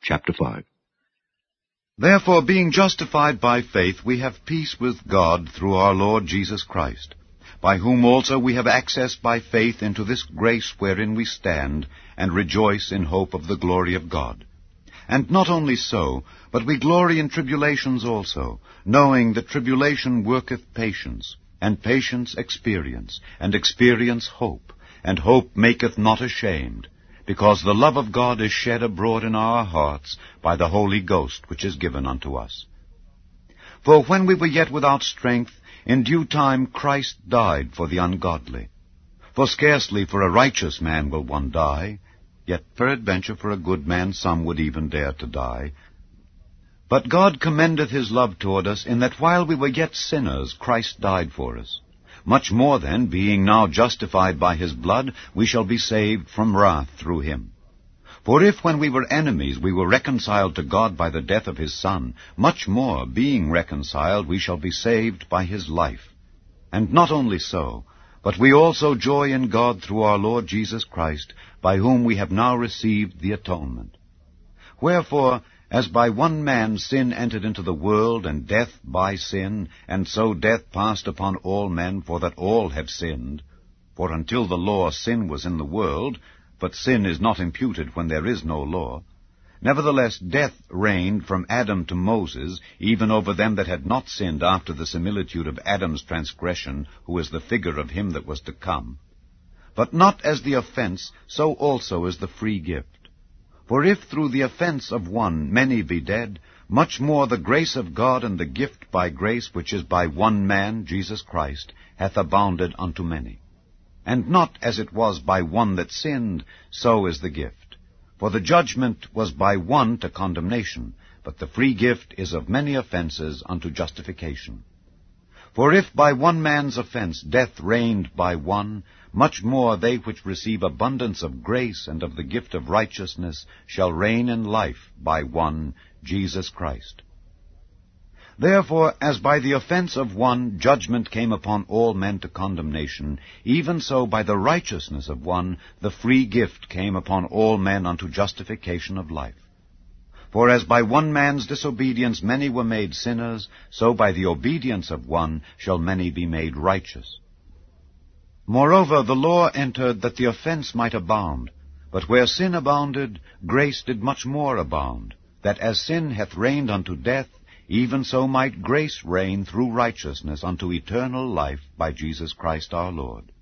chapter 5. Therefore, being justified by faith, we have peace with God through our Lord Jesus Christ, by whom also we have access by faith into this grace wherein we stand, and rejoice in hope of the glory of God. And not only so, but we glory in tribulations also, knowing that tribulation worketh patience, and patience experience, and experience hope, and hope maketh not ashamed, because the love of God is shed abroad in our hearts by the Holy Ghost which is given unto us. For when we were yet without strength, in due time Christ died for the ungodly. For scarcely for a righteous man will one die, yet peradventure for a good man some would even dare to die. But God commendeth his love toward us, in that while we were yet sinners, Christ died for us. Much more then, being now justified by his blood, we shall be saved from wrath through him. For if when we were enemies we were reconciled to God by the death of his Son, much more, being reconciled, we shall be saved by his life. And not only so, but we also joy in God through our Lord Jesus Christ, by whom we have now received the atonement. Wherefore, as by one man sin entered into the world, and death by sin, and so death passed upon all men, for that all have sinned. For until the law sin was in the world, but sin is not imputed when there is no law. Nevertheless death reigned from Adam to Moses, even over them that had not sinned after the similitude of Adam's transgression, who is the figure of him that was to come. But not as the offense, so also is the free gift. For if through the offense of one many be dead, much more the grace of God and the gift by grace, which is by one man, Jesus Christ, hath abounded unto many. And not as it was by one that sinned, so is the gift. For the judgment was by one to condemnation, but the free gift is of many offenses unto justification. For if by one man's offense death reigned by one, much more they which receive abundance of grace and of the gift of righteousness shall reign in life by one, Jesus Christ. Therefore, as by the offense of one judgment came upon all men to condemnation, even so by the righteousness of one the free gift came upon all men unto justification of life. For as by one man's disobedience many were made sinners, so by the obedience of one shall many be made righteous. Moreover, the law entered that the offense might abound. But where sin abounded, grace did much more abound, that as sin hath reigned unto death, even so might grace reign through righteousness unto eternal life by Jesus Christ our Lord.